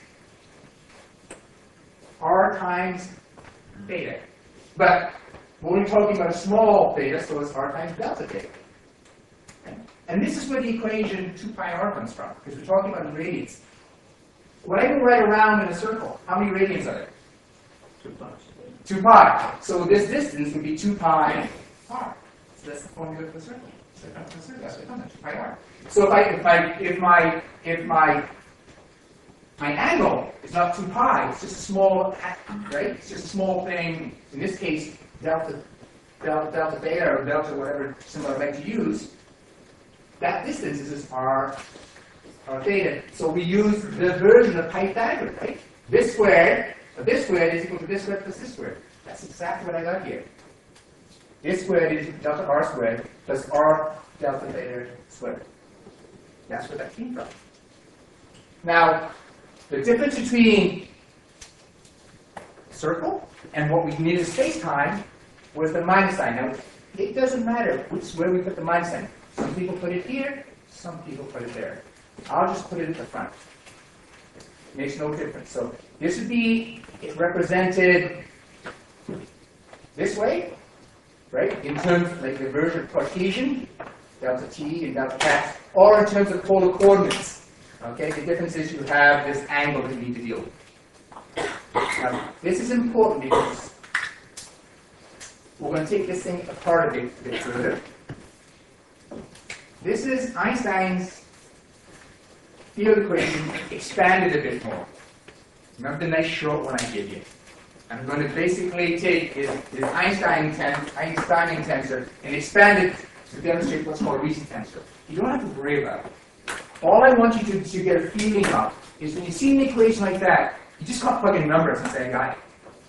r times beta. But we're only talking about a small theta, so it's r times delta theta. Okay? And this is where the equation 2 pi r comes from, because we're talking about radians. When I go right around in a circle, how many radians are there?
2 pi.
2 pi. So this distance would be 2 pi r. So that's the formula for the circle. That's what it comes to, 2 pi r. So if my angle is not 2 pi, it's just a small, right? It's just a small thing. In this case, delta theta or delta whatever symbol I'd like to use. that distance is r theta. So we use the version of Pythagoras, right? This squared is equal to this squared plus this squared. That's exactly what I got here. This squared is equal to delta r squared plus r delta theta squared. That's where that came from. Now, the difference between circle and what we needed as space-time was the minus sign. Now, it doesn't matter where we put the minus sign. Some people put it here, some people put it there. I'll just put it at the front. Makes no difference. So this would be represented this way, right? In terms of like the version of Cartesian, delta t and delta x, or in terms of polar coordinates. Okay, the difference is you have this angle that you need to deal with. Now, this is important because we're going to take this thing apart a bit further. This is Einstein's field equation expanded a bit more. Remember the nice short one I gave you? I'm going to basically take this Einsteinian tensor and expand it to demonstrate what's called a recent tensor. You don't have to worry about it. All I want you to get a feeling of is when you see an equation like that, you just can't plug in numbers and say, I got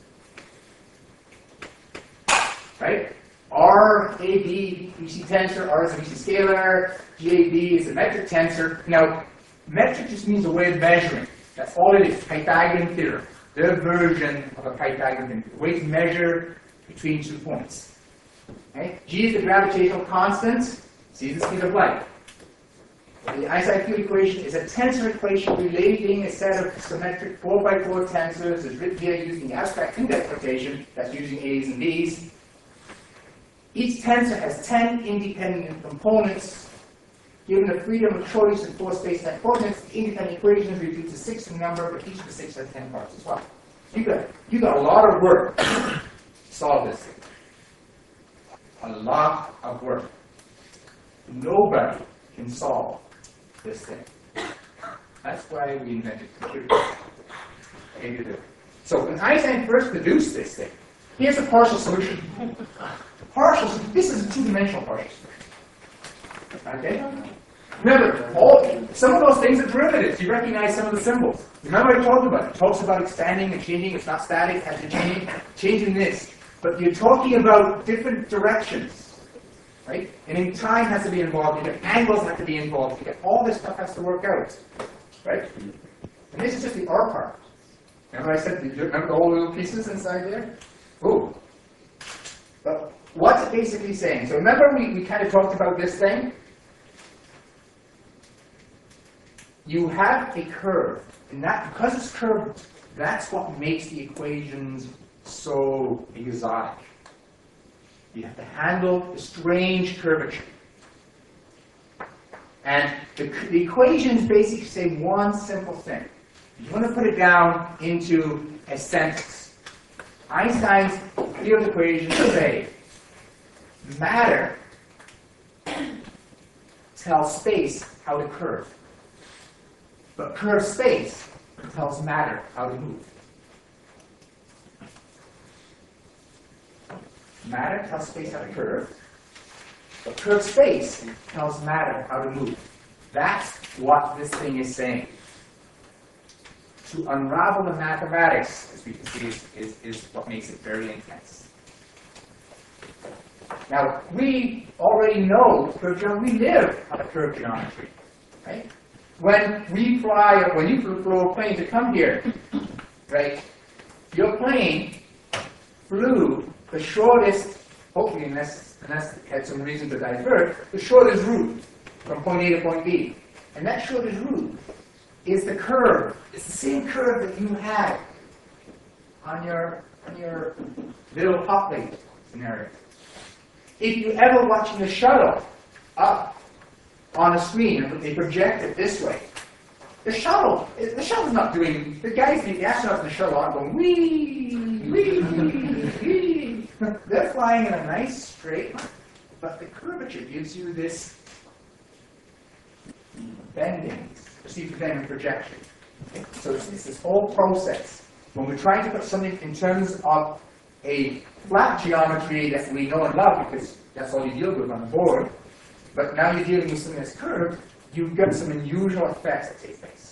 it. Right? R, A, B, VC tensor, R is a VC scalar, G, A, B is a metric tensor. Now, metric just means a way of measuring. That's all it is, Pythagorean theorem. The version of a Pythagorean theorem. The way to measure between 2 points. Okay? G is the gravitational constant, C is the speed of light. The Einstein field equation is a tensor equation relating a set of symmetric 4x4 tensors as written here using the abstract index notation, that's using A's and B's. Each tensor has 10 independent components. Given the freedom of choice in 4 space-time coordinates, the independent equations reduce to 6 in number, but each of the 6 has 10 parts as well. You got a lot of work to solve this thing. A lot of work. Nobody can solve this thing. That's why we invented computers. So when Einstein first produced this thing, here's a partial solution. This is a two-dimensional partial solution. Okay? Remember, some of those things are derivatives. You recognize some of the symbols. Remember I talked about it. It talks about expanding and changing. It's not static. It has to changing this. But you're talking about different directions. Right? And in time has to be involved, you get angles have to be involved, you get all this stuff has to work out. Right? And this is just the R part. Remember I said, remember the whole little pieces inside there? Ooh. But what's it basically saying? So remember we kind of talked about this thing? You have a curve, and that because it's curved, that's what makes the equations so exotic. You have to handle the strange curvature. And the equations basically say one simple thing. You want to put it down into a sentence. Einstein's field equations say matter tells space how to curve. But curved space tells matter how to move. Matter tells space how to curve, but curved space tells matter how to move. That's what this thing is saying. To unravel the mathematics, as we can see, is what makes it very intense. Now, we already know curved geometry. We live on a curved geometry, right? When you flew a plane to come here, right? Your plane flew the shortest, hopefully unless it had some reason to divert, the shortest route from point A to point B. And that shortest route is the curve. It's the same curve that you had on your little Hoplite scenario. If you ever watching the shuttle up on a screen and they project it this way, the shuttle's not doing, the astronauts in the shuttle aren't going wee, wee, wee. They're flying in a nice straight line, but the curvature gives you this bending, perceived bending projection. Okay? So it's this whole process. When we're trying to put something in terms of a flat geometry that we know and love, because that's all you deal with on the board, But now you're dealing with something that's curved, you've got some unusual effects that take place.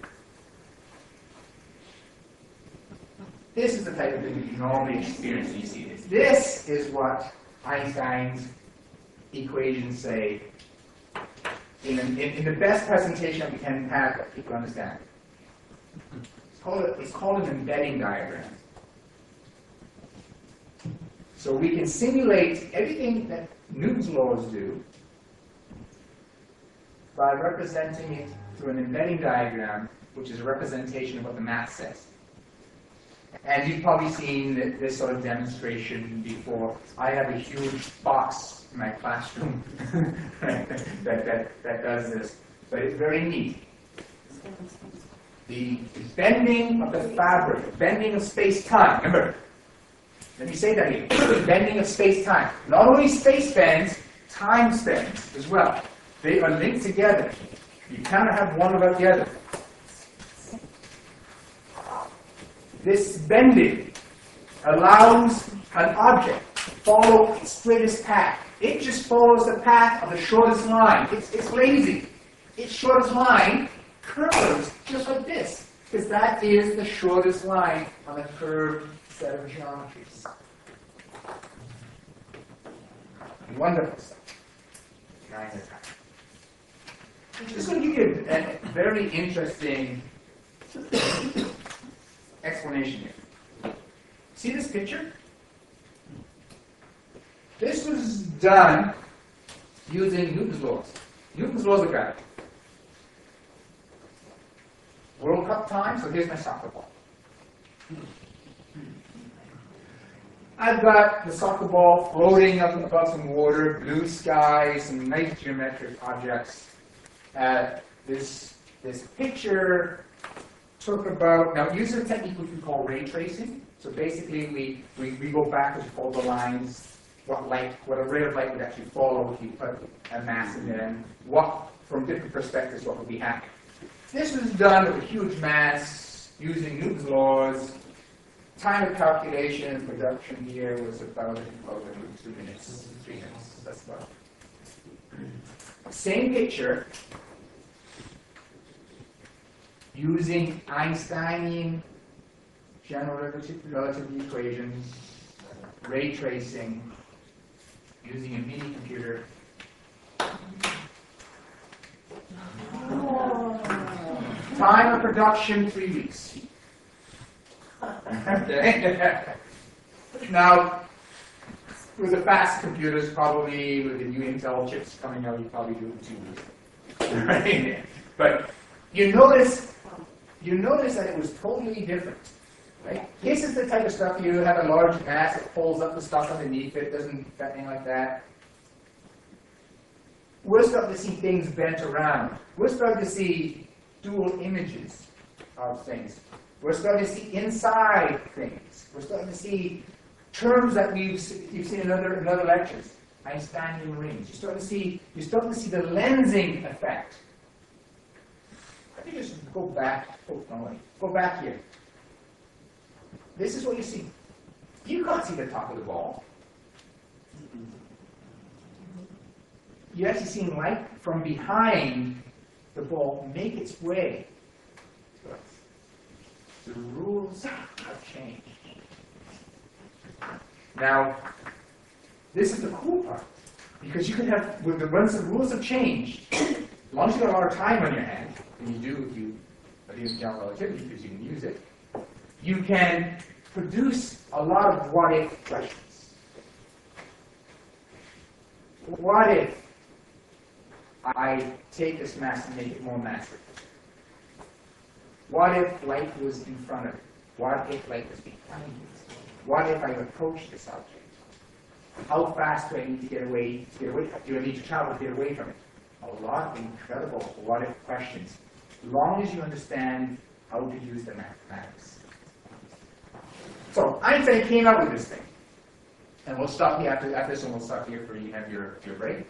This is the type of thing that you normally experience when you see this. This is what Einstein's equations say in the best presentation we can have that people understand. It's called an embedding diagram. So we can simulate everything that Newton's laws do by representing it through an embedding diagram, which is a representation of what the math says. And you've probably seen this sort of demonstration before. I have a huge box in my classroom that does this, but it's very neat. The bending of the fabric, bending of space-time. Remember, let me say that again. The bending of space-time. Not only space bends, time bends as well. They are linked together. You cannot have one without the other. This bending allows an object to follow its straightest path. It just follows the path of the shortest line. It's lazy. Its shortest line curves just like this, because that is the shortest line on a curved set of geometries. Wonderful stuff. I'm just going to give you a very interesting explanation here. See this picture? This was done using Newton's laws. Newton's laws of gravity. World Cup time, so here's my soccer ball. I've got the soccer ball floating up above some water, blue sky, some nice geometric objects. This picture took about, now using a technique which we call ray tracing. So basically we go backwards with all the lines, what a ray of light would actually follow if you put a mass in there, and what, from different perspectives, what would be happening. This was done with a huge mass using Newton's laws. Time of calculation and production here was about 2 minutes, 3 minutes. That's about it. Same picture using Einsteinian general relativity equations, ray tracing, using a mini computer. Time of production, 3 weeks. Okay. Now, with the fast computers, probably with the new Intel chips coming out, you probably do it in 2 weeks. Right? But you notice that it was totally different. Right? This is the type of stuff you have a large mass, it pulls up the stuff underneath it, doesn't anything like that. We're starting to see things bent around. We're starting to see dual images of things. We're starting to see inside things. We're starting to see terms that you've seen in other lectures. Einsteinian rings. You're starting to see the lensing effect. Let me just go back. Oh, no, go back here. This is what you see. You can't see the top of the ball. You're actually seeing light from behind the ball make its way to us. The rules have changed. Now, this is the cool part, because you can have, once the rules have changed, as long as you've got a lot of time on your hand, and you do if you use general relativity because you can use it, you can produce a lot of what-if questions. What if I take this mass and make it more massive? What if light was in front of it? What if light was behind it? What if I approach this object? How fast do I need to get away? Do I need to travel to get away from it? A lot of incredible what if questions, as long as you understand how to use the mathematics. So Einstein came up with this thing. And we'll stop here after this, and we'll stop here for you to have your break.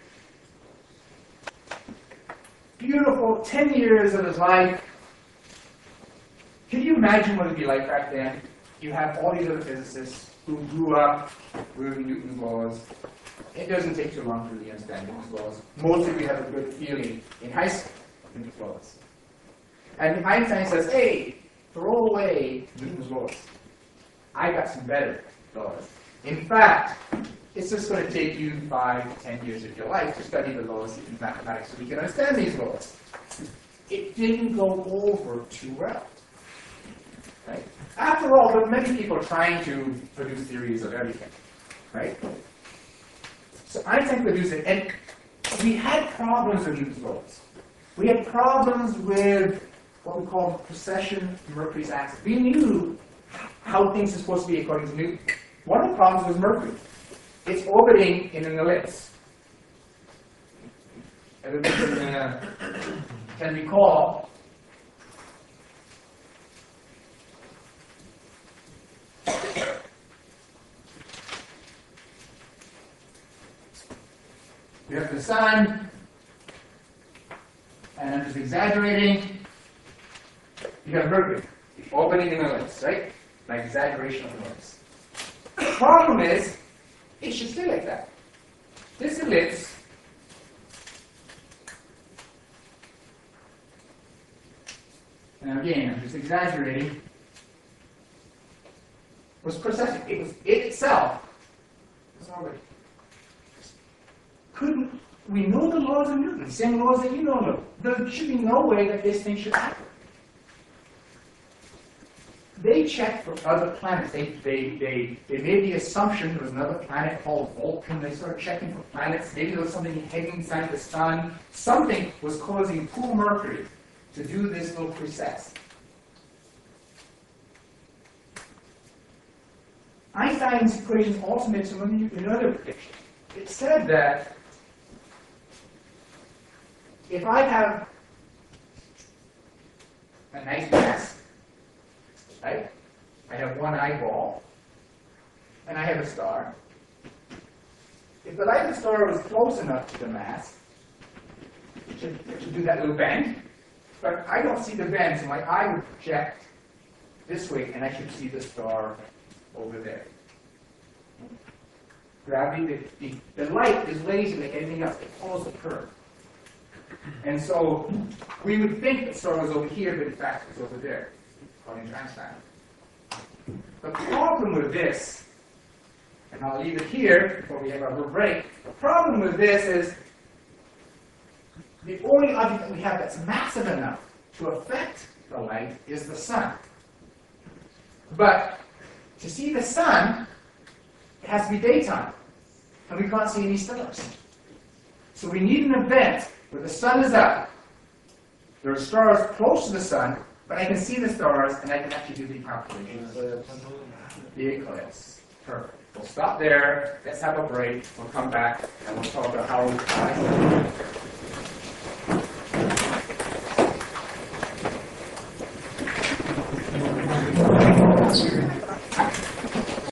Beautiful 10 years of his life. Can you imagine what it would be like back then? You have all these other physicists who grew up with Newton's laws. It doesn't take too long to really understand Newton's laws. Most of you have a good feeling in high school Newton's laws. And Einstein says, hey, throw away Newton's laws. I got some better laws. In fact, it's just going to take you 5 to 10 years of your life to study the laws in mathematics so we can understand these laws. It didn't go over too well. Right? After all, there are many people trying to produce theories of everything. Right? So Einstein produced it, and we had problems with Newton's laws. We had problems with what we call precession of Mercury's axis. We knew how things are supposed to be according to Newton. One of the problems was Mercury. It's orbiting in an ellipse. Everybody can recall we have the sun, and I'm just exaggerating. You have Mercury orbiting in an ellipse, right? By exaggeration of the ellipse. The problem is, it should stay like that. This ellipse and again, I'm just exaggerating, was precession. It itself was already. Couldn't we know the laws of Newton, the same laws that you know? There should be no way that this thing should happen. They checked for other planets. They made the assumption there was another planet called Vulcan. They started checking for planets. Maybe there was something heading inside the sun. Something was causing poor Mercury to do this little precess. Einstein's equations also made some another prediction. It said that if I have a nice mass, right? I have one eyeball, and I have a star. If the light of the star was close enough to the mass, it should do that little bend, but I don't see the bend, so my eye would project this way, and I should see the star over there. Gravity, the light is lazy like anything else. It follows the curve. And so we would think the star was over here, but in fact it's over there, according to Einstein. The problem with this, and I'll leave it here before we have our little break, the problem with this is the only object that we have that's massive enough to affect the light is the sun. But to see the sun, it has to be daytime, and we can't see any stars. So we need an event where the sun is up, there are stars close to the sun, but I can see the stars, and I can actually do the calculations. The eclipse. Perfect. We'll stop there. Let's have a break. We'll come back, and we'll talk about how we fly.